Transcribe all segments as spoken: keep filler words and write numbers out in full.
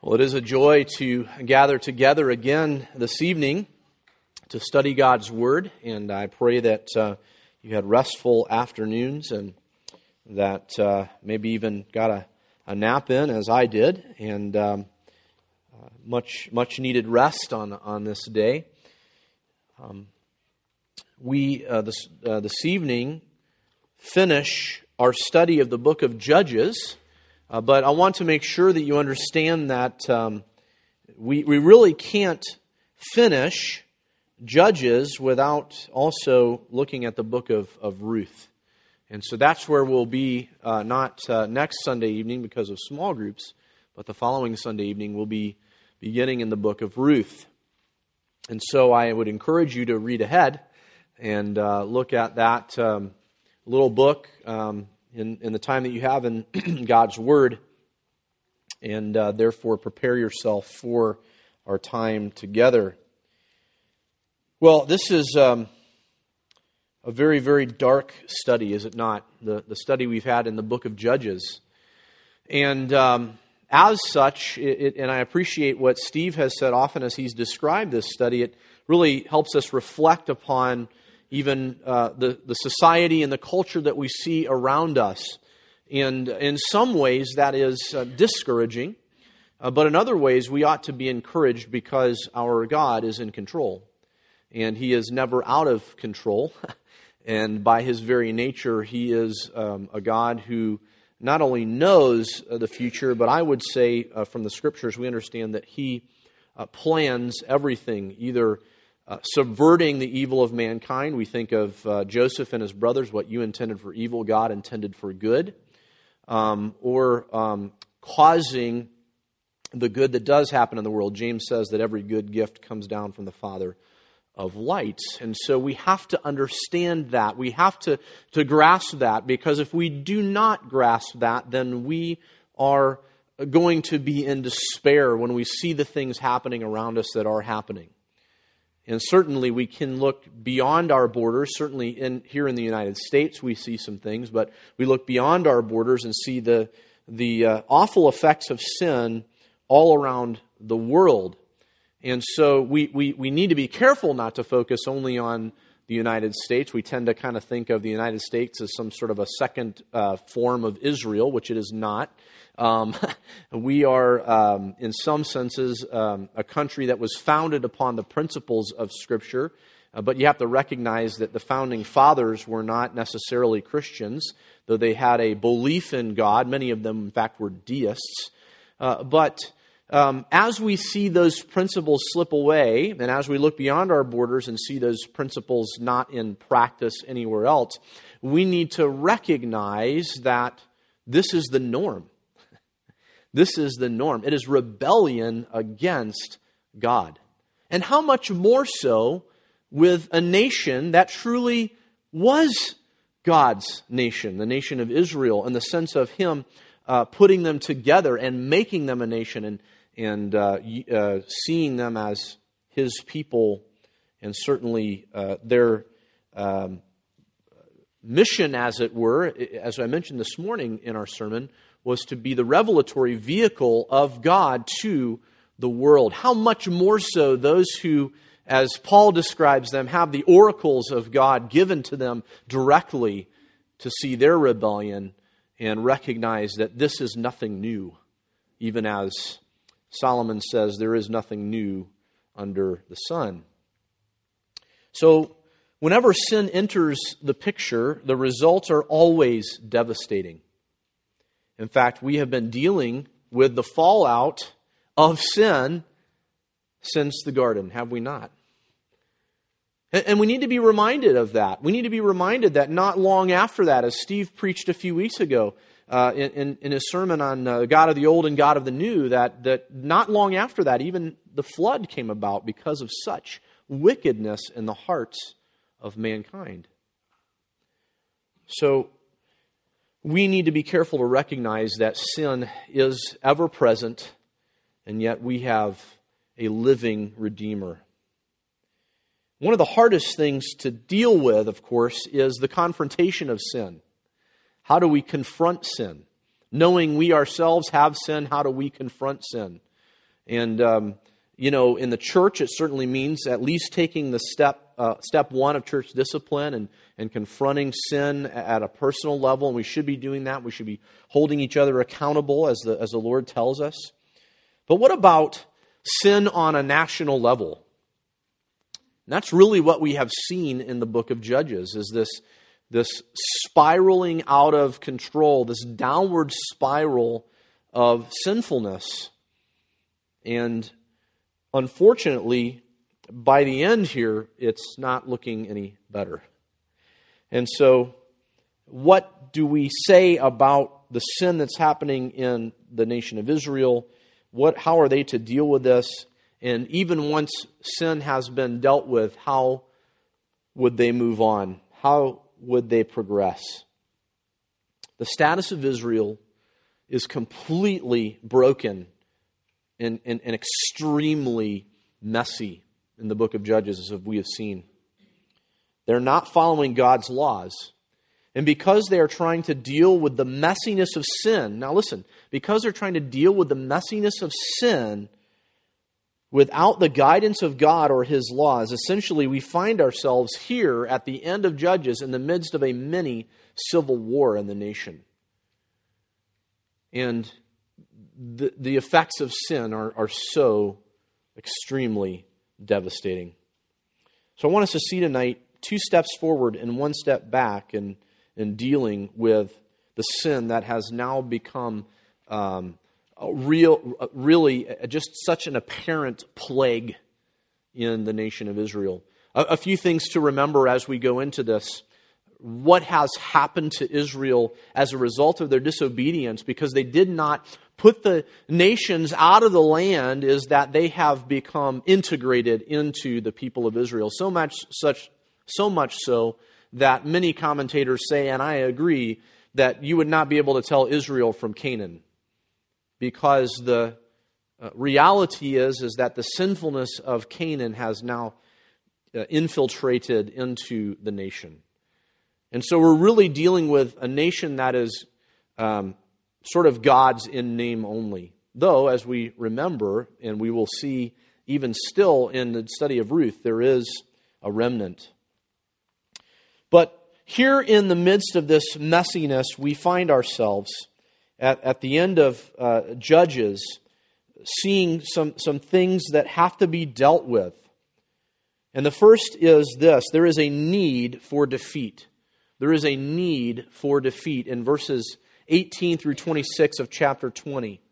Well, it is a joy to gather together again this evening to study God's Word, and I pray that uh, you had restful afternoons and that uh, maybe even got a, a nap in, as I did, and um, uh, much much needed rest on on this day. Um, we uh, this uh, this evening finish our study of the book of Judges. Uh, but I want to make sure that you understand that um, we we really can't finish Judges without also looking at the book of, of Ruth. And so that's where we'll be uh, not uh, next Sunday evening because of small groups, but the following Sunday evening we'll be beginning in the book of Ruth. And so I would encourage you to read ahead and uh, look at that um, little book um In, in the time that you have in God's Word, and uh, therefore prepare yourself for our time together. Well, this is um, a very, very dark study, is it not? The, the study we've had in the book of Judges. And um, as such, it, it, and I appreciate what Steve has said often as he's described this study, it really helps us reflect upon even uh, the, the society and the culture that we see around us. And in some ways that is uh, discouraging, uh, but in other ways we ought to be encouraged because our God is in control. And He is never out of control. And by His very nature, He is um, a God who not only knows uh, the future, but I would say uh, from the Scriptures we understand that He uh, plans everything, either Uh, subverting the evil of mankind. We think of uh, Joseph and his brothers, what you intended for evil, God intended for good. Um, or um, causing the good that does happen in the world. James says that every good gift comes down from the Father of lights. And so we have to understand that. We have to, to grasp that, because if we do not grasp that, then we are going to be in despair when we see the things happening around us that are happening. And certainly we can look beyond our borders. Certainly in, here in the United States we see some things, but we look beyond our borders and see the, the uh, awful effects of sin all around the world. And so we, we, we need to be careful not to focus only on the United States. We tend to kind of think of the United States as some sort of a second uh, form of Israel, which it is not. Um, we are, um, in some senses, um, a country that was founded upon the principles of Scripture, uh, but you have to recognize that the founding fathers were not necessarily Christians, though they had a belief in God. Many of them, in fact, were deists. Uh, but um, as we see those principles slip away, and as we look beyond our borders and see those principles not in practice anywhere else, we need to recognize that this is the norm. This is the norm. It is rebellion against God. And how much more so with a nation that truly was God's nation, the nation of Israel, in the sense of Him uh, putting them together and making them a nation and, and uh, uh, seeing them as His people, and certainly uh, their um, mission, as it were, as I mentioned this morning in our sermon, was to be the revelatory vehicle of God to the world. How much more so those who, as Paul describes them, have the oracles of God given to them directly to see their rebellion and recognize that this is nothing new. Even as Solomon says, there is nothing new under the sun. So, whenever sin enters the picture, the results are always devastating. In fact, we have been dealing with the fallout of sin since the garden, have we not? And we need to be reminded of that. We need to be reminded that not long after that, as Steve preached a few weeks ago uh, in, in his sermon on uh, God of the Old and God of the New, that, that not long after that, even the flood came about because of such wickedness in the hearts of mankind. So, we need to be careful to recognize that sin is ever present, and yet we have a living Redeemer. One of the hardest things to deal with, of course, is the confrontation of sin. How do we confront sin? Knowing we ourselves have sin, how do we confront sin? And, um, you know, in the church, it certainly means at least taking the step uh, step one of church discipline and, and confronting sin at a personal level. And we should be doing that. We should be holding each other accountable as the, as the Lord tells us. But what about sin on a national level? And that's really what we have seen in the book of Judges, is this, this spiraling out of control, this downward spiral of sinfulness. And unfortunately, by the end here, it's not looking any better. And so, what do we say about the sin that's happening in the nation of Israel? What, how are they to deal with this? And even once sin has been dealt with, how would they move on? How would they progress? The status of Israel is completely broken and, and, and extremely messy in the book of Judges, as we have seen. They're not following God's laws. And because they are trying to deal with the messiness of sin, now listen, because they're trying to deal with the messiness of sin without the guidance of God or His laws, essentially we find ourselves here at the end of Judges in the midst of a mini civil war in the nation. And the, the effects of sin are, are so extremely devastating. So I want us to see tonight two steps forward and one step back in, in dealing with the sin that has now become um, a real, really just such an apparent plague in the nation of Israel. A, a few things to remember as we go into this. What has happened to Israel as a result of their disobedience, because they did not put the nations out of the land, is that they have become integrated into the people of Israel. So much such so much so that many commentators say, and I agree, that you would not be able to tell Israel from Canaan, because the uh, reality is is that the sinfulness of Canaan has now uh, infiltrated into the nation. And so we're really dealing with a nation that is um, sort of God's in name only. Though, as we remember, and we will see even still in the study of Ruth, there is a remnant. But here in the midst of this messiness, we find ourselves at, at the end of uh, Judges seeing some, some things that have to be dealt with. And the first is this: there is a need for defeat. There is a need for defeat in verses eighteen through twenty-six of chapter twenty.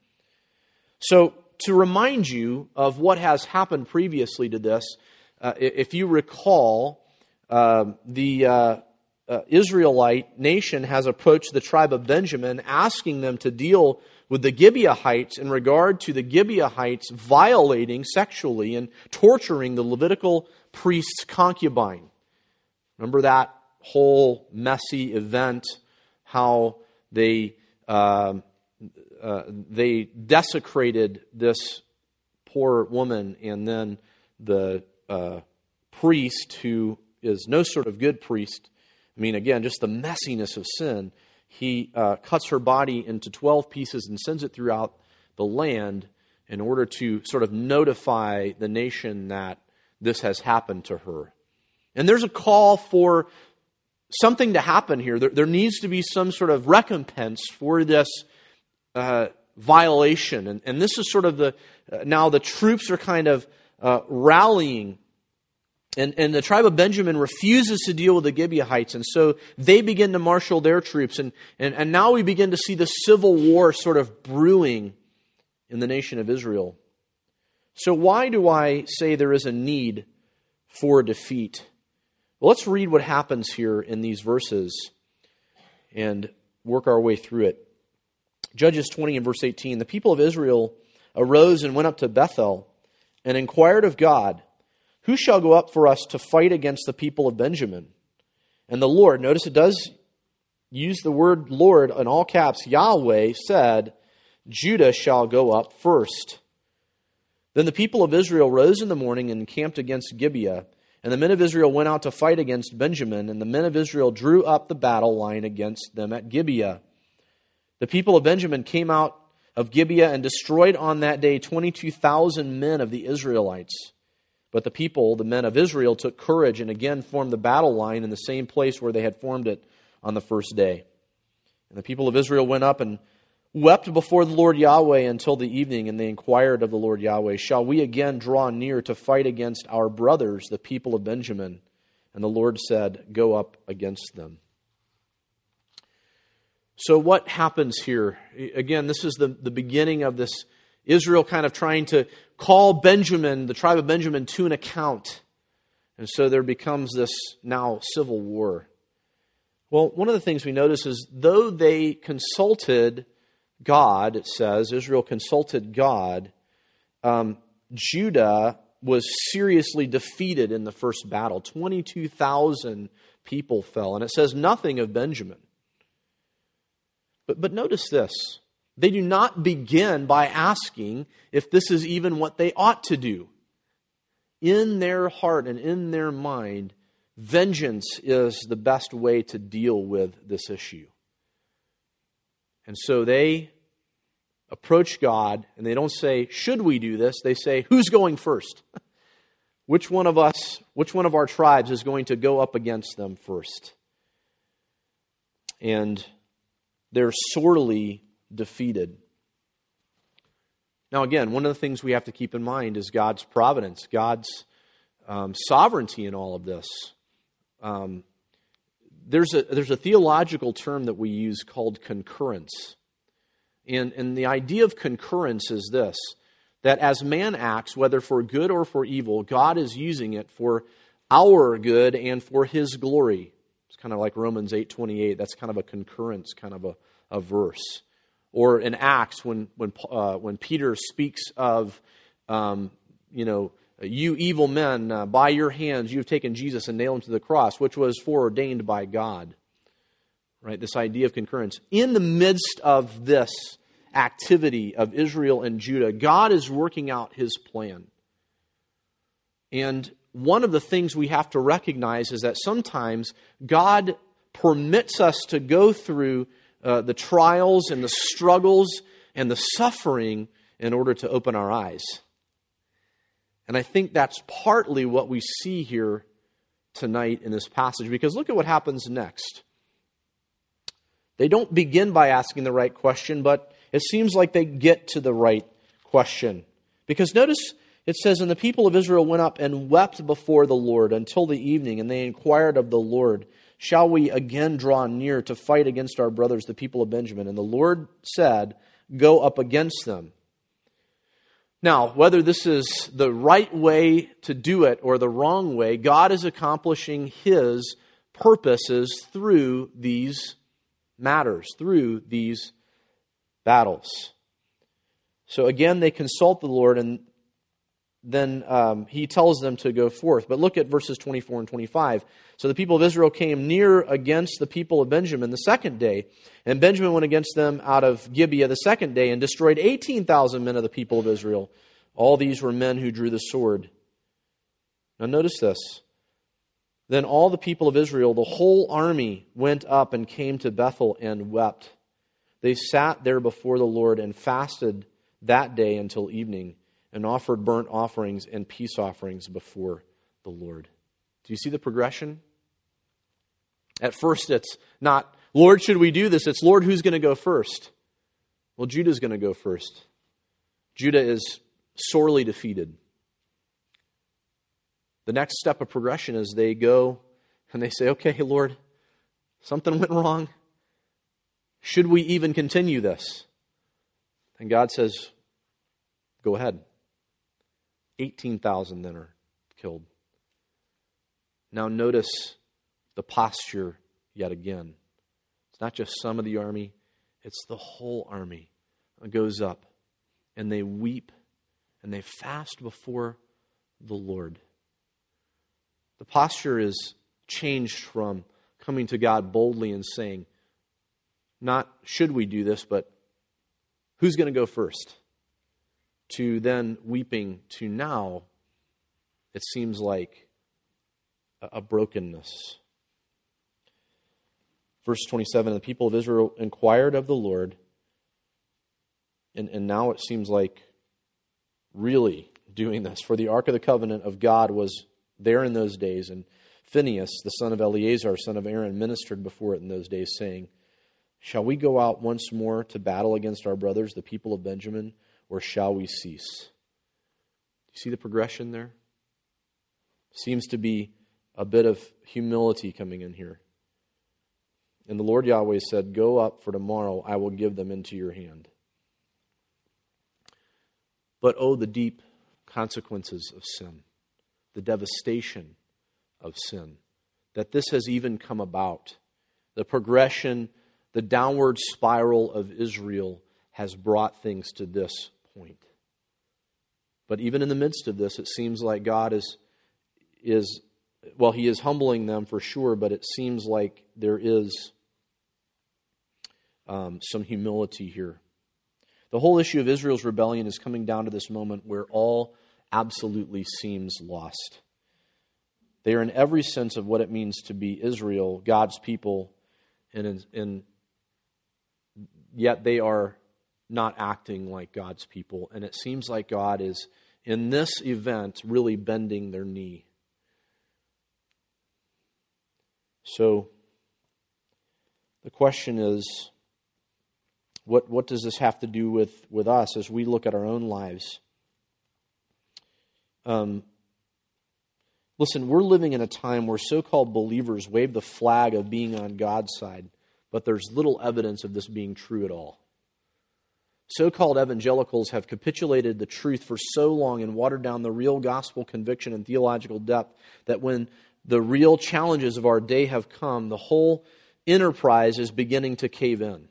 So, to remind you of what has happened previously to this, uh, if you recall, uh, the uh, uh, Israelite nation has approached the tribe of Benjamin, asking them to deal with the Gibeahites in regard to the Gibeahites violating sexually and torturing the Levitical priest's concubine. Remember that whole messy event, how they uh, uh, they desecrated this poor woman, and then the uh, priest, who is no sort of good priest, I mean, again, just the messiness of sin, he uh, cuts her body into twelve pieces and sends it throughout the land in order to sort of notify the nation that this has happened to her. And there's a call for something to happen here. There, there needs to be some sort of recompense for this uh, violation. And, and this is sort of the, uh, now the troops are kind of uh, rallying. And, and the tribe of Benjamin refuses to deal with the Gibeahites. And so they begin to marshal their troops. And, and, and now we begin to see the civil war sort of brewing in the nation of Israel. So why do I say there is a need for defeat? Well, let's read what happens here in these verses and work our way through it. Judges twenty and verse eighteen. The people of Israel arose and went up to Bethel and inquired of God, "Who shall go up for us to fight against the people of Benjamin?" And the Lord, notice it does use the word Lord in all caps, Yahweh said, "Judah shall go up first." Then the people of Israel rose in the morning and encamped against Gibeah. And the men of Israel went out to fight against Benjamin, and the men of Israel drew up the battle line against them at Gibeah. The people of Benjamin came out of Gibeah and destroyed on that day twenty-two thousand men of the Israelites. But the people, the men of Israel, took courage and again formed the battle line in the same place where they had formed it on the first day. And the people of Israel went up and wept before the Lord Yahweh until the evening, and they inquired of the Lord Yahweh, shall we again draw near to fight against our brothers, the people of Benjamin? And the Lord said, go up against them. So what happens here? Again, this is the, the beginning of this Israel kind of trying to call Benjamin, the tribe of Benjamin, to an account. And so there becomes this now civil war. Well, one of the things we notice is though they consulted God, it says, Israel consulted God, um, Judah was seriously defeated in the first battle. twenty-two thousand people fell. And it says nothing of Benjamin. But, but notice this. They do not begin by asking if this is even what they ought to do. In their heart and in their mind, vengeance is the best way to deal with this issue. And so they approach God and they don't say, should we do this? They say, who's going first? Which one of us, which one of our tribes is going to go up against them first? And they're sorely defeated. Now again, one of the things we have to keep in mind is God's providence, God's um, sovereignty in all of this. Um, there's a there's a theological term that we use called concurrence. And, and the idea of concurrence is this, that as man acts, whether for good or for evil, God is using it for our good and for His glory. It's kind of like Romans eight twenty-eight. That's kind of a concurrence, kind of a, a verse. Or in Acts, when when uh, when Peter speaks of, um, you know, you evil men, uh, by your hands you have taken Jesus and nailed him to the cross, which was foreordained by God. Right? This idea of concurrence. In the midst of this activity of Israel and Judah, God is working out His plan. And one of the things we have to recognize is that sometimes God permits us to go through uh, the trials and the struggles and the suffering in order to open our eyes. And I think that's partly what we see here tonight in this passage, because look at what happens next. They don't begin by asking the right question, but it seems like they get to the right question. Because notice it says, and the people of Israel went up and wept before the Lord until the evening, and they inquired of the Lord, shall we again draw near to fight against our brothers, the people of Benjamin? And the Lord said, go up against them. Now, whether this is the right way to do it or the wrong way, God is accomplishing His purposes through these matters, through these battles. So again, they consult the Lord, and then um, He tells them to go forth. But look at verses twenty-four and twenty-five. So the people of Israel came near against the people of Benjamin the second day, and Benjamin went against them out of Gibeah the second day and destroyed eighteen thousand men of the people of Israel. All these were men who drew the sword. Now notice this. Then all the people of Israel, the whole army, went up and came to Bethel and wept. They sat there before the Lord and fasted that day until evening, and offered burnt offerings and peace offerings before the Lord. Do you see the progression? At first it's not, Lord, should we do this? It's, Lord, who's going to go first? Well, Judah's going to go first. Judah is sorely defeated. The next step of progression is they go and they say, okay, Lord, something went wrong. Should we even continue this? And God says, go ahead. eighteen thousand then are killed. Now notice the posture yet again. It's not just some of the army, it's the whole army. It goes up and they weep and they fast before the Lord. The posture is changed from coming to God boldly and saying, not should we do this, but who's going to go first? To then weeping to now, it seems like a brokenness. Verse twenty-seven, the people of Israel inquired of the Lord, And, and now it seems like really doing this. For the Ark of the Covenant of God was there in those days, and Phinehas, the son of Eleazar, son of Aaron, ministered before it in those days, saying, shall we go out once more to battle against our brothers, the people of Benjamin, or shall we cease? You see the progression there? Seems to be a bit of humility coming in here. And the Lord Yahweh said, go up, for tomorrow I will give them into your hand. But oh, the deep consequences of sin, the devastation of sin, that this has even come about. The progression, the downward spiral of Israel has brought things to this point. But even in the midst of this, it seems like God is, is well, He is humbling them for sure, but it seems like there is um, some humility here. The whole issue of Israel's rebellion is coming down to this moment where all absolutely seems lost. They are in every sense of what it means to be Israel, God's people, and, and yet they are not acting like God's people. And it seems like God is, in this event, really bending their knee. So, the question is, what, what does this have to do with, with us as we look at our own lives? Um, listen, we're living in a time where so-called believers wave the flag of being on God's side, but there's little evidence of this being true at all. So-called evangelicals have capitulated the truth for so long and watered down the real gospel conviction and theological depth that when the real challenges of our day have come, the whole enterprise is beginning to cave in.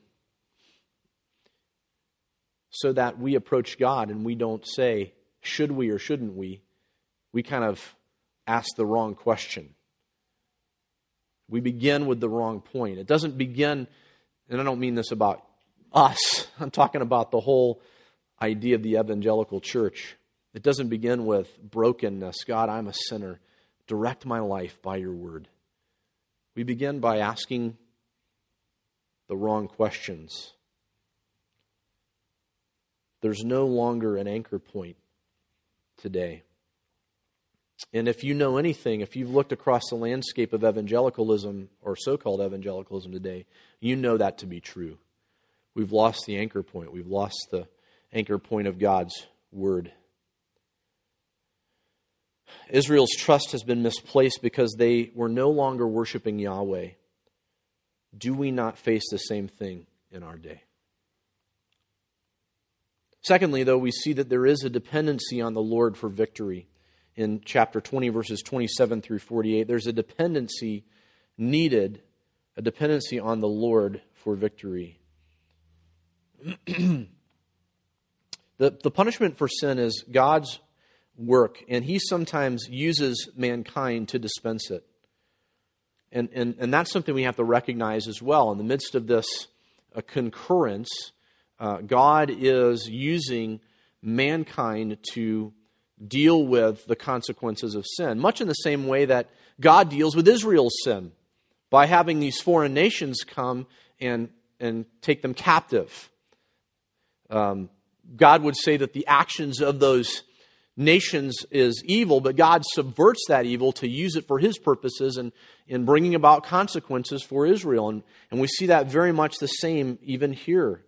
So that we approach God and we don't say, should we or shouldn't we? We kind of ask the wrong question. We begin with the wrong point. It doesn't begin, and I don't mean this about us. I'm talking about the whole idea of the evangelical church. It doesn't begin with brokenness. God, I'm a sinner. Direct my life by your word. We begin by asking the wrong questions. There's no longer an anchor point today. And if you know anything, if you've looked across the landscape of evangelicalism or so-called evangelicalism today, you know that to be true. We've lost the anchor point. We've lost the anchor point of God's word. Israel's trust has been misplaced because they were no longer worshiping Yahweh. Do we not face the same thing in our day? Secondly, though, we see that there is a dependency on the Lord for victory. In chapter twenty, verses twenty-seven through forty-eight, there's a dependency needed, a dependency on the Lord for victory. the, the punishment for sin is God's work, and He sometimes uses mankind to dispense it. And, and, and that's something we have to recognize as well. In the midst of this uh, concurrence, uh, God is using mankind to deal with the consequences of sin, much in the same way that God deals with Israel's sin by having these foreign nations come and, and take them captive. Um, God would say that the actions of those nations is evil, but God subverts that evil to use it for His purposes and in bringing about consequences for Israel. And, and we see that very much the same even here.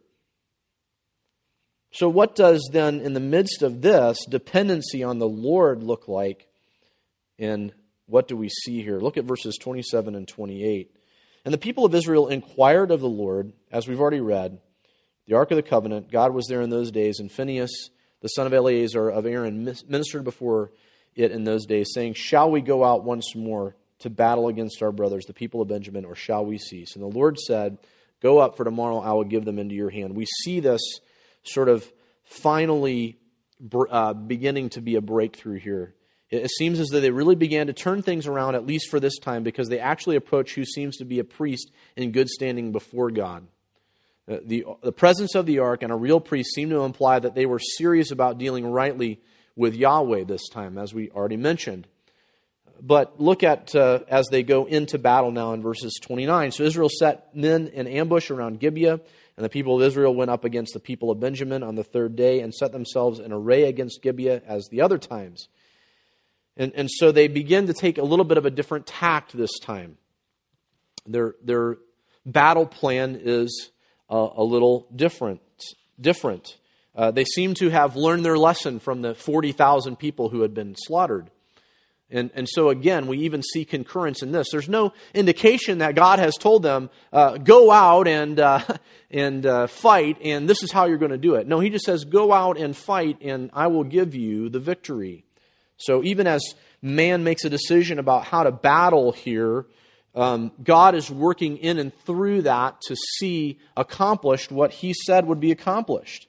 So what does then, in the midst of this, dependency on the Lord look like? And what do we see here? Look at verses twenty-seven and twenty-eight. And the people of Israel inquired of the Lord, as we've already read, the Ark of the Covenant. God was there in those days, and Phinehas, the son of Eleazar of Aaron, ministered before it in those days, saying, shall we go out once more to battle against our brothers, the people of Benjamin, or shall we cease? And the Lord said, go up, for tomorrow I will give them into your hand. We see this sort of finally uh, beginning to be a breakthrough here. It seems as though they really began to turn things around, at least for this time, because they actually approach who seems to be a priest in good standing before God. Uh, the, the presence of the ark and a real priest seem to imply that they were serious about dealing rightly with Yahweh this time, as we already mentioned. But look at uh, as they go into battle now in verses twenty-nine. So Israel set men in ambush around Gibeah, And the people of Israel went up against the people of Benjamin on the third day and set themselves in array against Gibeah as the other times. And, and so they begin to take a little bit of a different tact this time. Their, their battle plan is uh, a little different. different. Uh, they seem to have learned their lesson from the forty thousand people who had been slaughtered. And, and so again, we even see concurrence in this. There's no indication that God has told them, uh, go out and uh, and uh, fight, and this is how you're going to do it. No, he just says, go out and fight, and I will give you the victory. So even as man makes a decision about how to battle here, um, God is working in and through that to see accomplished what he said would be accomplished.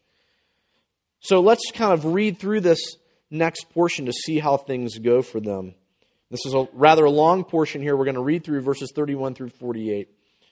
So let's kind of read through this next portion to see how things go for them. This is a rather long portion here. We're going to read through verses thirty-one through forty-eight.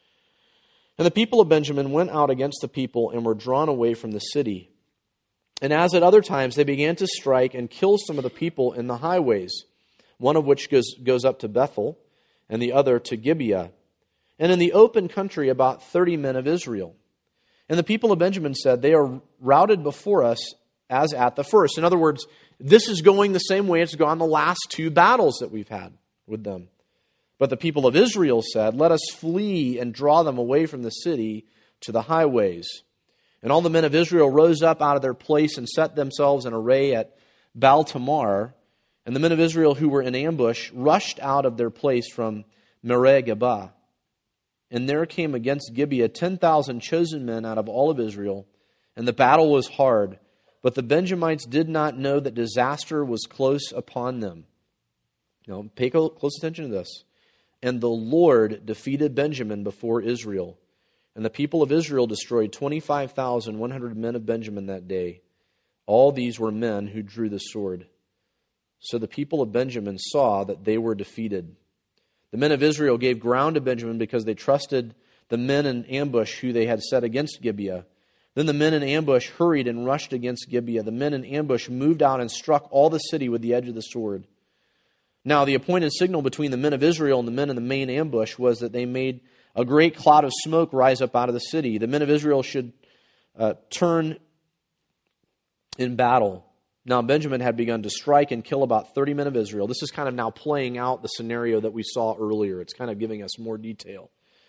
And the people of Benjamin went out against the people and were drawn away from the city. And as at other times, they began to strike and kill some of the people in the highways, one of which goes, goes up to Bethel, and the other to Gibeah, and in the open country about thirty men of Israel. And the people of Benjamin said, they are routed before us as at the first. In other words, this is going the same way it's gone the last two battles that we've had with them. But the people of Israel said, let us flee and draw them away from the city to the highways. And all the men of Israel rose up out of their place and set themselves in array at Baal-Tamar. And the men of Israel who were in ambush rushed out of their place from Mereh-Geba. And there came against Gibeah ten thousand chosen men out of all of Israel. And the battle was hard. But the Benjamites did not know that disaster was close upon them. Now, pay close attention to this. And the Lord defeated Benjamin before Israel. And the people of Israel destroyed twenty-five thousand one hundred men of Benjamin that day. All these were men who drew the sword. So the people of Benjamin saw that they were defeated. The men of Israel gave ground to Benjamin because they trusted the men in ambush who they had set against Gibeah. Then the men in ambush hurried and rushed against Gibeah. The men in ambush moved out and struck all the city with the edge of the sword. Now the appointed signal between the men of Israel and the men in the main ambush was that they made a great cloud of smoke rise up out of the city. The men of Israel should uh, turn in battle. Now Benjamin had begun to strike and kill about thirty men of Israel. This is kind of now playing out the scenario that we saw earlier. It's kind of giving us more detail.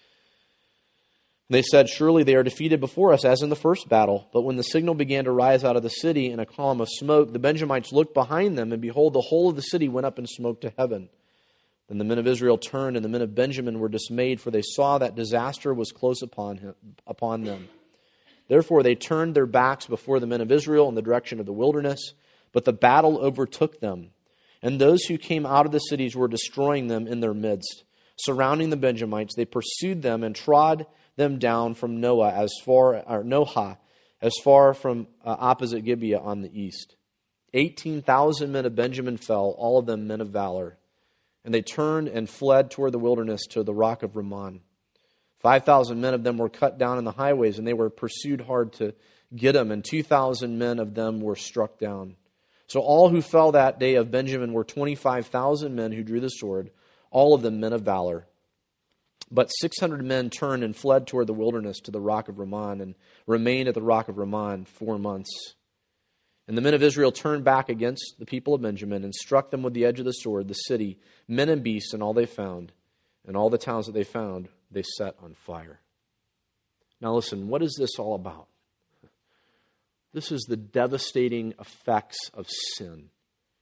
They said, surely they are defeated before us as in the first battle. But when the signal began to rise out of the city in a column of smoke, the Benjamites looked behind them, and behold, the whole of the city went up in smoke to heaven. Then the men of Israel turned, and the men of Benjamin were dismayed, for they saw that disaster was close upon him, upon them. Therefore they turned their backs before the men of Israel in the direction of the wilderness, but the battle overtook them. And those who came out of the cities were destroying them in their midst. Surrounding the Benjamites, they pursued them and trod them down from Noah as far or Noha as far from uh, opposite Gibeah on the east. Eighteen thousand men of Benjamin fell, all of them men of valor, and they turned and fled toward the wilderness to the rock of Rimmon. Five thousand men of them were cut down in the highways, and they were pursued hard to get them, and two thousand men of them were struck down. So all who fell that day of Benjamin were twenty-five thousand men who drew the sword, all of them men of valor. But six hundred men turned and fled toward the wilderness to the rock of Rimmon and remained at the rock of Rimmon four months. And the men of Israel turned back against the people of Benjamin and struck them with the edge of the sword, the city, men and beasts, and all they found. And all the towns that they found, they set on fire. Now listen, what is this all about? This is the devastating effects of sin.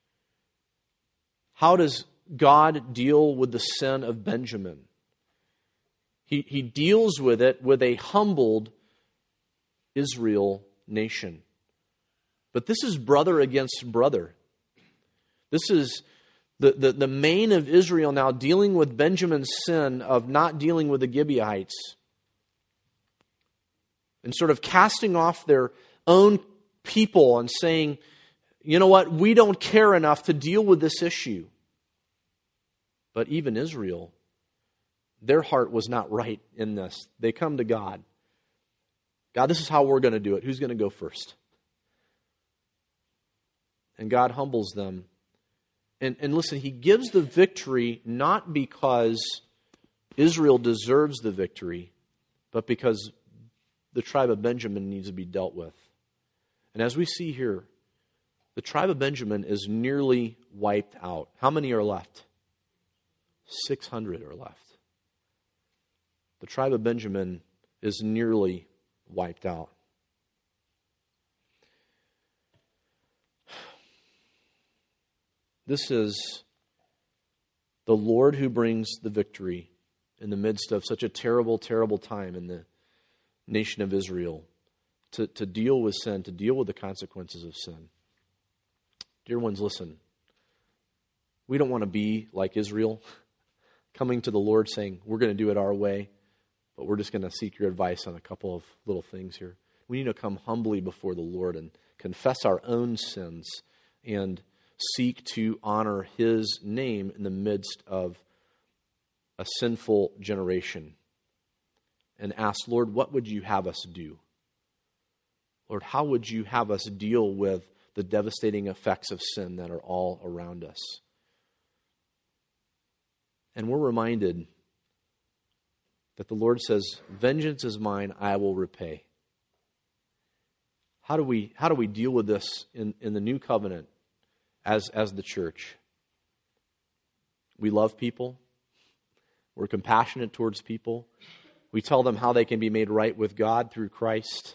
How does God deal with the sin of Benjamin? He, he deals with it with a humbled Israel nation. But this is brother against brother. This is the, the, the main of Israel now dealing with Benjamin's sin of not dealing with the Gibeahites and sort of casting off their own people and saying, you know what, we don't care enough to deal with this issue. But even Israel, their heart was not right in this. They come to God. God, this is how we're going to do it. Who's going to go first? And God humbles them. And, and listen, He gives the victory not because Israel deserves the victory, but because the tribe of Benjamin needs to be dealt with. And as we see here, the tribe of Benjamin is nearly wiped out. How many are left? six hundred are left. The tribe of Benjamin is nearly wiped out. This is the Lord who brings the victory in the midst of such a terrible, terrible time in the nation of Israel to, to deal with sin, to deal with the consequences of sin. Dear ones, listen. We don't want to be like Israel, coming to the Lord saying, we're going to do it our way, but we're just going to seek your advice on a couple of little things here. We need to come humbly before the Lord and confess our own sins and seek to honor His name in the midst of a sinful generation. And ask, Lord, what would you have us do? Lord, how would you have us deal with the devastating effects of sin that are all around us? And we're reminded that the Lord says, vengeance is mine, I will repay. How do we, how do we deal with this in, in the new covenant as, as the church? We love people. We're compassionate towards people. We tell them how they can be made right with God through Christ.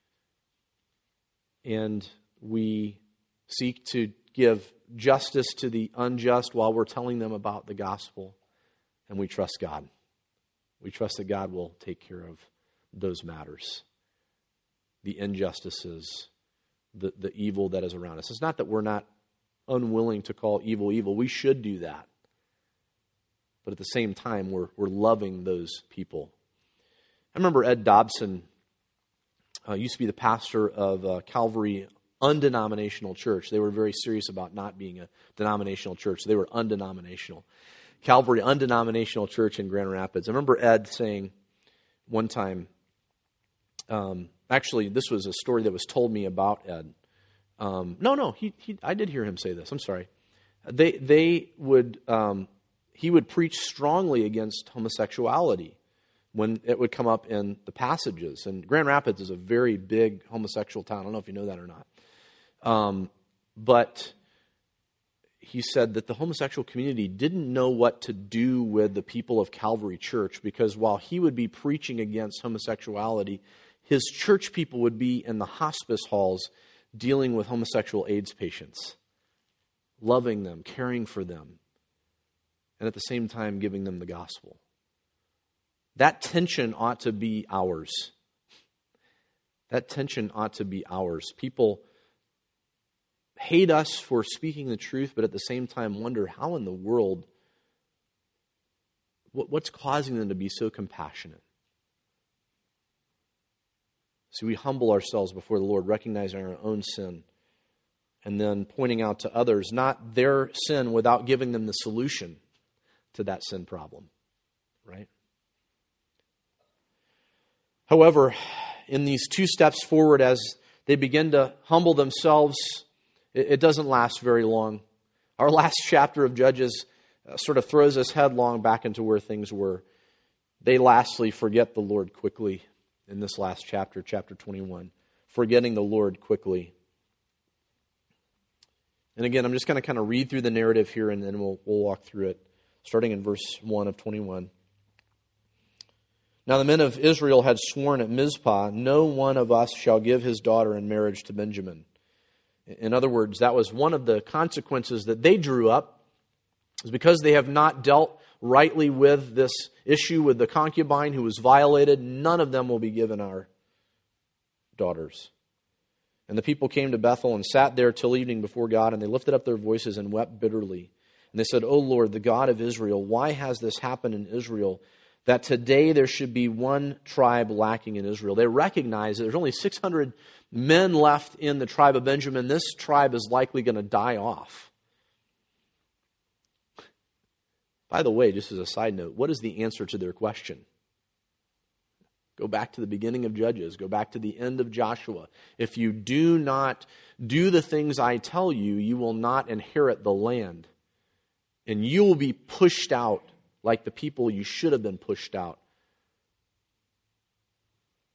And we seek to give justice to the unjust while we're telling them about the gospel. And we trust God. We trust that God will take care of those matters. The injustices, the, the evil that is around us. It's not that we're not unwilling to call evil evil. We should do that. But at the same time, we're, we're loving those people. I remember Ed Dobson uh, used to be the pastor of uh, Calvary Undenominational Church. They were very serious about not being a denominational church. They were undenominational. Calvary Undenominational Church in Grand Rapids. I remember Ed saying one time, um, actually, this was a story that was told me about Ed. Um, no, no, he, he, I did hear him say this. I'm sorry. They, they would, um, he would preach strongly against homosexuality when it would come up in the passages. And Grand Rapids is a very big homosexual town. I don't know if you know that or not. Um, but he said that the homosexual community didn't know what to do with the people of Calvary Church, because while he would be preaching against homosexuality, his church people would be in the hospice halls dealing with homosexual AIDS patients, loving them, caring for them, and at the same time giving them the gospel. That tension ought to be ours. That tension ought to be ours. People hate us for speaking the truth, but at the same time wonder how in the world, what's causing them to be so compassionate? So we humble ourselves before the Lord, recognizing our own sin, and then pointing out to others not their sin without giving them the solution to that sin problem, right? However, in these two steps forward, as they begin to humble themselves, it doesn't last very long. Our last chapter of Judges uh, sort of throws us headlong back into where things were. They lastly forget the Lord quickly in this last chapter, chapter twenty-one. Forgetting the Lord quickly. And again, I'm just going to kind of read through the narrative here and then we'll, we'll walk through it, starting in verse one of twenty-one. Now the men of Israel had sworn at Mizpah, no one of us shall give his daughter in marriage to Benjamin. In other words, that was one of the consequences that they drew up, is because they have not dealt rightly with this issue with the concubine who was violated, none of them will be given our daughters. And the people came to Bethel and sat there till evening before God, and they lifted up their voices and wept bitterly. And they said, O Lord, the God of Israel, why has this happened in Israel, that today there should be one tribe lacking in Israel? They recognize that there's only six hundred men left in the tribe of Benjamin. This tribe is likely going to die off. By the way, just as a side note, what is the answer to their question? Go back to the beginning of Judges. Go back to the end of Joshua. If you do not do the things I tell you, you will not inherit the land. And you will be pushed out like the people you should have been pushed out.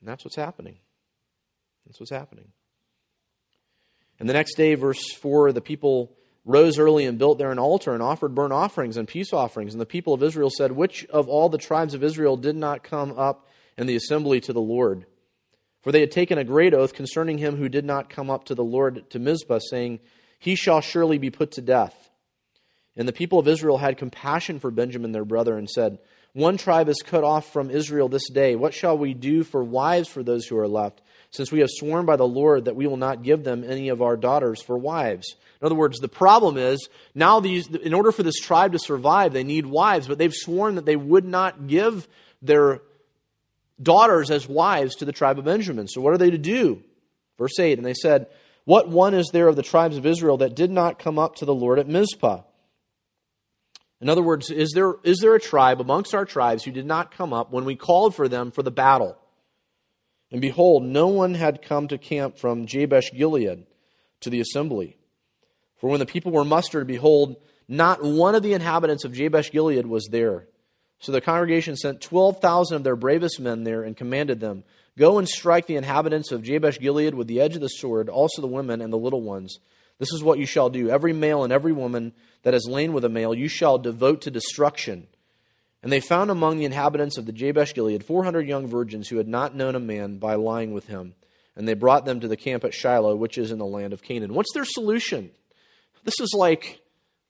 And that's what's happening. That's what's happening. And the next day, verse four, the people rose early and built there an altar and offered burnt offerings and peace offerings. And the people of Israel said, which of all the tribes of Israel did not come up in the assembly to the Lord? For they had taken a great oath concerning him who did not come up to the Lord to Mizpah, saying, he shall surely be put to death. And the people of Israel had compassion for Benjamin their brother and said, one tribe is cut off from Israel this day. What shall we do for wives for those who are left, since we have sworn by the Lord that we will not give them any of our daughters for wives? In other words, the problem is, now these, in order for this tribe to survive, they need wives, but they've sworn that they would not give their daughters as wives to the tribe of Benjamin. So what are they to do? Verse eight, and they said, what one is there of the tribes of Israel that did not come up to the Lord at Mizpah? In other words, is there is there a tribe amongst our tribes who did not come up when we called for them for the battle? And behold, no one had come to camp from Jabesh Gilead to the assembly. For when the people were mustered, behold, not one of the inhabitants of Jabesh Gilead was there. So the congregation sent twelve thousand of their bravest men there and commanded them, go and strike the inhabitants of Jabesh Gilead with the edge of the sword, also the women and the little ones. This is what you shall do. Every male and every woman that has lain with a male you shall devote to destruction. And they found among the inhabitants of the Jabesh Gilead four hundred young virgins who had not known a man by lying with him. And they brought them to the camp at Shiloh, which is in the land of Canaan. What's their solution? This is like,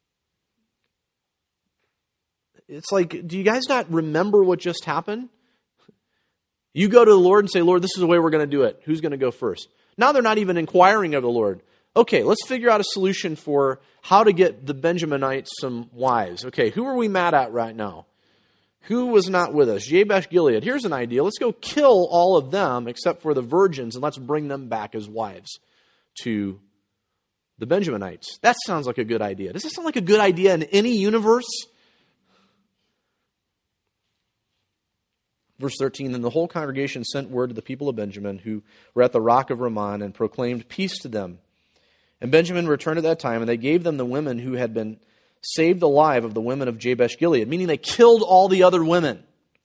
it's like, do you guys not remember what just happened? You go to the Lord and say, Lord, this is the way we're going to do it. Who's going to go first? Now they're not even inquiring of the Lord. Okay, let's figure out a solution for how to get the Benjaminites some wives. Okay, who are we mad at right now? Who was not with us? Jabesh Gilead. Here's an idea. Let's go kill all of them except for the virgins, and let's bring them back as wives to the Benjaminites. That sounds like a good idea. Does that sound like a good idea in any universe? Verse thirteen, then the whole congregation sent word to the people of Benjamin who were at the rock of Ramon and proclaimed peace to them. And Benjamin returned at that time, and they gave them the women who had been saved alive of the women of Jabesh Gilead, meaning they killed all the other women.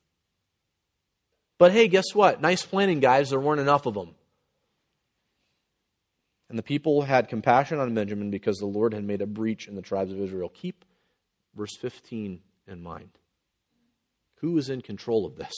But hey, guess what? Nice planning, guys. There weren't enough of them. And the people had compassion on Benjamin because the Lord had made a breach in the tribes of Israel. Keep verse fifteen in mind. Who is in control of this?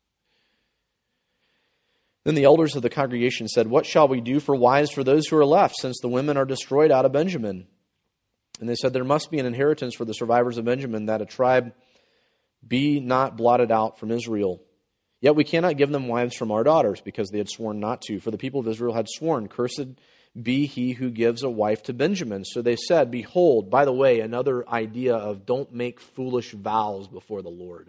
Then the elders of the congregation said, what shall we do for wives for those who are left, since the women are destroyed out of Benjamin? And they said, there must be an inheritance for the survivors of Benjamin, that a tribe be not blotted out from Israel. Yet we cannot give them wives from our daughters, because they had sworn not to. For the people of Israel had sworn, cursed be he who gives a wife to Benjamin. So they said, behold, by the way, another idea of don't make foolish vows before the Lord.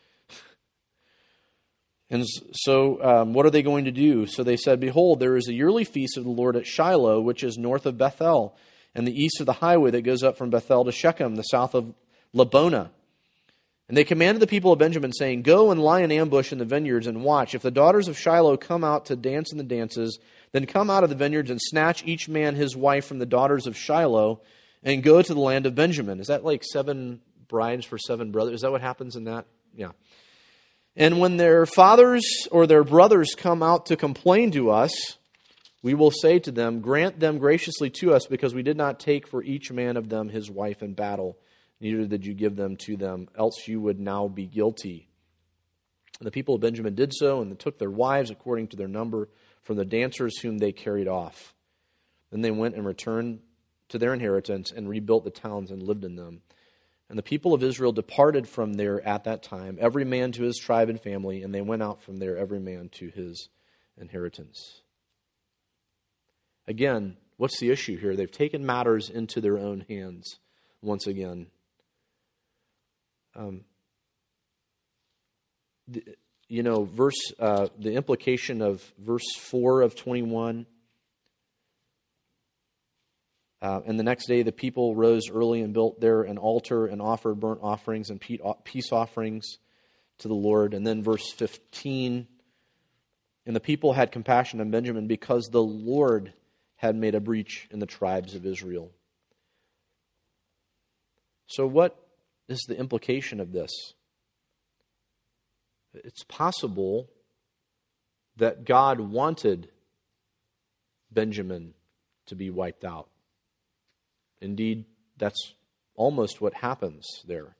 And so um, what are they going to do? So they said, behold, there is a yearly feast of the Lord at Shiloh, which is north of Bethel, and the east of the highway that goes up from Bethel to Shechem, the south of Lebonah. And they commanded the people of Benjamin, saying, go and lie in ambush in the vineyards and watch. If the daughters of Shiloh come out to dance in the dances, then come out of the vineyards and snatch each man his wife from the daughters of Shiloh and go to the land of Benjamin. Is that like seven brides for seven brothers? Is that what happens in that? Yeah. And when their fathers or their brothers come out to complain to us, we will say to them, grant them graciously to us, because we did not take for each man of them his wife in battle, neither did you give them to them, else you would now be guilty. And the people of Benjamin did so, and they took their wives according to their number from the dancers whom they carried off. Then they went and returned to their inheritance and rebuilt the towns and lived in them. And the people of Israel departed from there at that time, every man to his tribe and family, and they went out from there, every man to his inheritance. Again, what's the issue here? They've taken matters into their own hands once again. Um, the, you know, verse uh, the implication of verse four of twenty-one. Uh, and the next day the people rose early and built there an altar and offered burnt offerings and peace offerings to the Lord. And then verse fifteen, and the people had compassion on Benjamin because the Lord had made a breach in the tribes of Israel. So what is the implication of this? It's possible that God wanted Benjamin to be wiped out. Indeed, that's almost what happens there.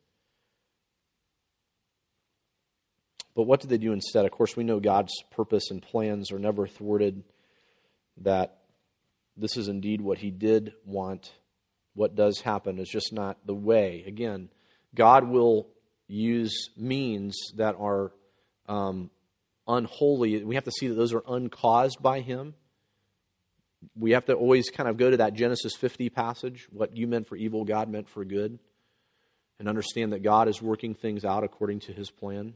But what did they do instead? Of course, we know God's purpose and plans are never thwarted, that this is indeed what He did want. What does happen is just not the way. Again, God will use means that are um, unholy. We have to see that those are uncaused by Him. We have to always kind of go to that Genesis fifty passage, what you meant for evil, God meant for good, and understand that God is working things out according to His plan.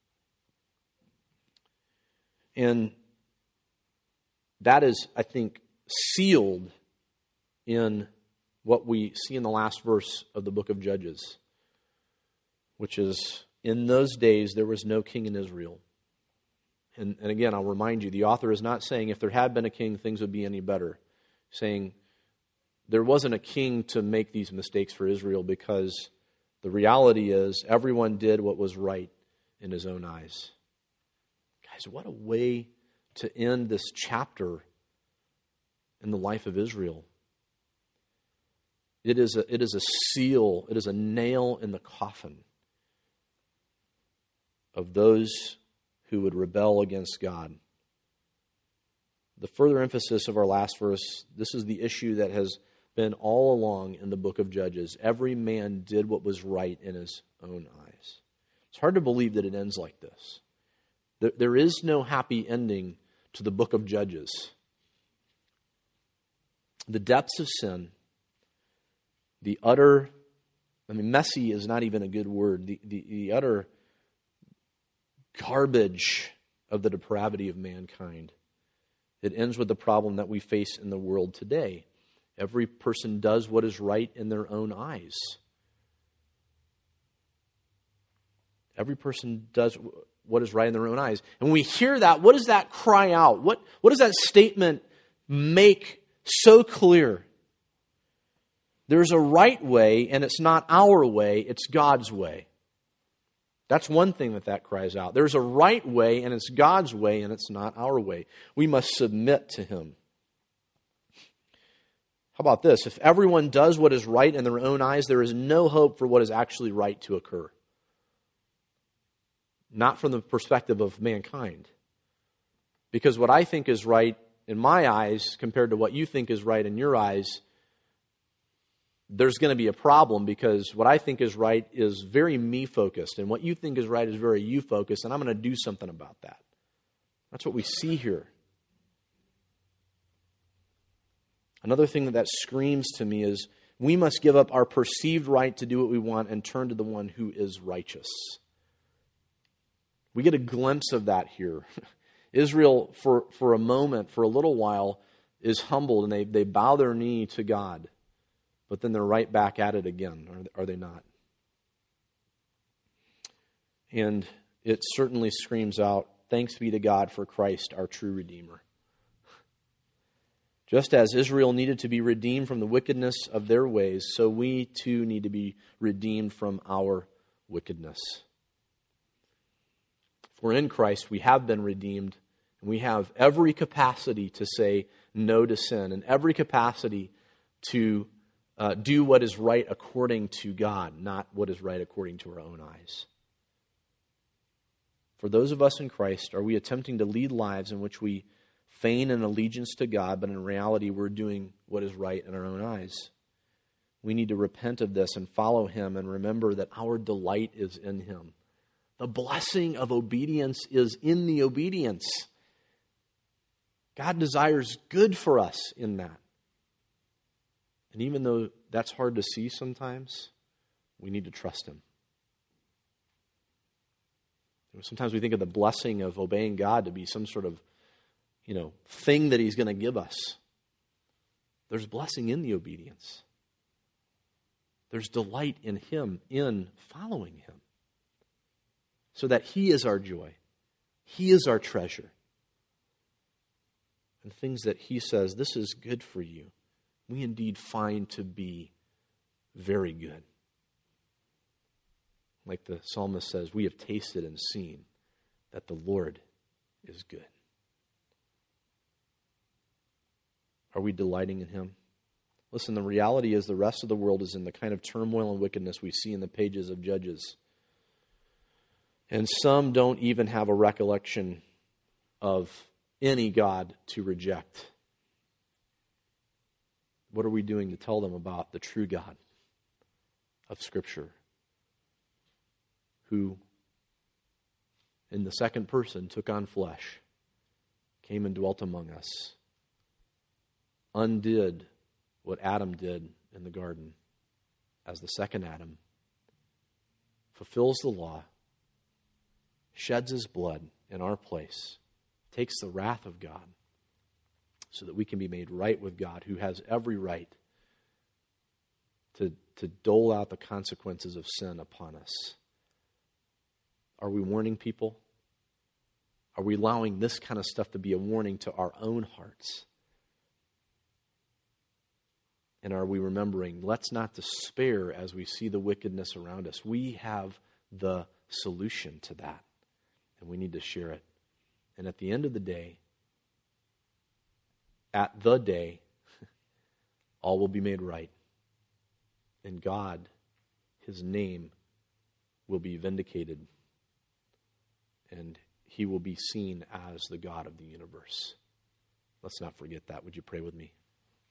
And that is, I think, sealed in what we see in the last verse of the book of Judges, which is, in those days there was no king in Israel. And, and again, I'll remind you, the author is not saying if there had been a king, things would be any better. Saying there wasn't a king to make these mistakes for Israel, because the reality is everyone did what was right in his own eyes. Guys, what a way to end this chapter in the life of Israel. It is a, it is a seal, it is a nail in the coffin of those who would rebel against God. The further emphasis of our last verse, this is the issue that has been all along in the book of Judges. Every man did what was right in his own eyes. It's hard to believe that it ends like this. There, there is no happy ending to the book of Judges. The depths of sin, the utter, I mean, messy is not even a good word, the, the, the utter garbage of the depravity of mankind. It ends with the problem that we face in the world today. Every person does what is right in their own eyes. Every person does what is right in their own eyes. And when we hear that, what does that cry out? What, what does that statement make so clear? There's a right way, and it's not our way, it's God's way. That's one thing that that cries out. There's a right way, and it's God's way, and it's not our way. We must submit to Him. How about this? If everyone does what is right in their own eyes, there is no hope for what is actually right to occur. Not from the perspective of mankind. Because what I think is right in my eyes compared to what you think is right in your eyes, there's going to be a problem, because what I think is right is very me-focused, and what you think is right is very you-focused, and I'm going to do something about that. That's what we see here. Another thing that that screams to me is we must give up our perceived right to do what we want and turn to the one who is righteous. We get a glimpse of that here. Israel, for, for a moment, for a little while, is humbled, and they, they bow their knee to God. But then they're right back at it again, are they not? And it certainly screams out, thanks be to God for Christ, our true Redeemer. Just as Israel needed to be redeemed from the wickedness of their ways, so we too need to be redeemed from our wickedness. If we're in Christ, we have been redeemed, and we have every capacity to say no to sin, and every capacity to Uh, do what is right according to God, not what is right according to our own eyes. For those of us in Christ, are we attempting to lead lives in which we feign an allegiance to God, but in reality we're doing what is right in our own eyes? We need to repent of this and follow Him and remember that our delight is in Him. The blessing of obedience is in the obedience. God desires good for us in that. And even though that's hard to see sometimes, we need to trust Him. You know, sometimes we think of the blessing of obeying God to be some sort of, you know, thing that He's going to give us. There's blessing in the obedience. There's delight in Him, in following Him. So that He is our joy. He is our treasure. And things that He says, this is good for you, we indeed find to be very good. Like the psalmist says, we have tasted and seen that the Lord is good. Are we delighting in Him? Listen, the reality is the rest of the world is in the kind of turmoil and wickedness we see in the pages of Judges. And some don't even have a recollection of any God to reject. What are we doing to tell them about the true God of Scripture, who in the second person took on flesh, came and dwelt among us, undid what Adam did in the garden as the second Adam, fulfills the law, sheds his blood in our place, takes the wrath of God so that we can be made right with God, who has every right to, to dole out the consequences of sin upon us. Are we warning people? Are we allowing this kind of stuff to be a warning to our own hearts? And are we remembering, let's not despair as we see the wickedness around us. We have the solution to that, and we need to share it. And at the end of the day, at the day, all will be made right. And God, His name, will be vindicated. And He will be seen as the God of the universe. Let's not forget that. Would you pray with me?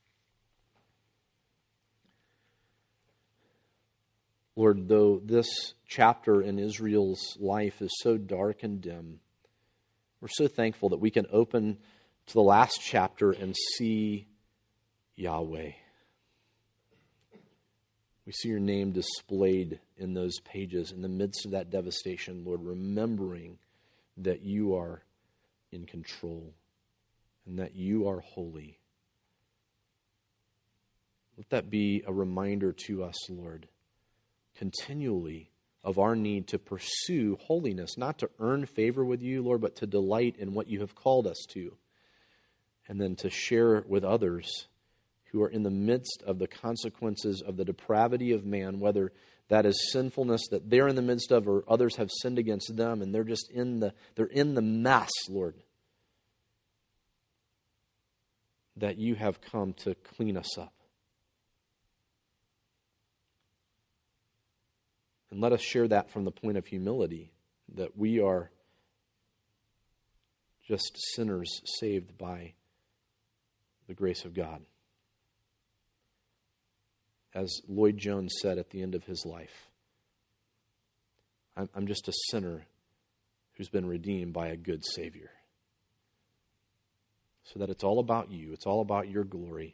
Lord, though this chapter in Israel's life is so dark and dim, we're so thankful that we can open to the last chapter and see Yahweh. We see your name displayed in those pages in the midst of that devastation, Lord, remembering that you are in control and that you are holy. Let that be a reminder to us, Lord, continually of our need to pursue holiness, not to earn favor with you, Lord, but to delight in what you have called us to, and then to share with others who are in the midst of the consequences of the depravity of man, whether that is sinfulness that they're in the midst of or others have sinned against them and they're just in the they're in the mess, Lord, that you have come to clean us up. And let us share that from the point of humility, that we are just sinners saved by the grace of God. As Lloyd Jones said at the end of his life, I'm, I'm just a sinner who's been redeemed by a good Savior. So that it's all about you. It's all about your glory.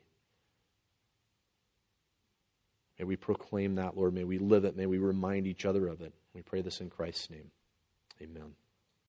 May we proclaim that, Lord. May we live it. May we remind each other of it. We pray this in Christ's name. Amen.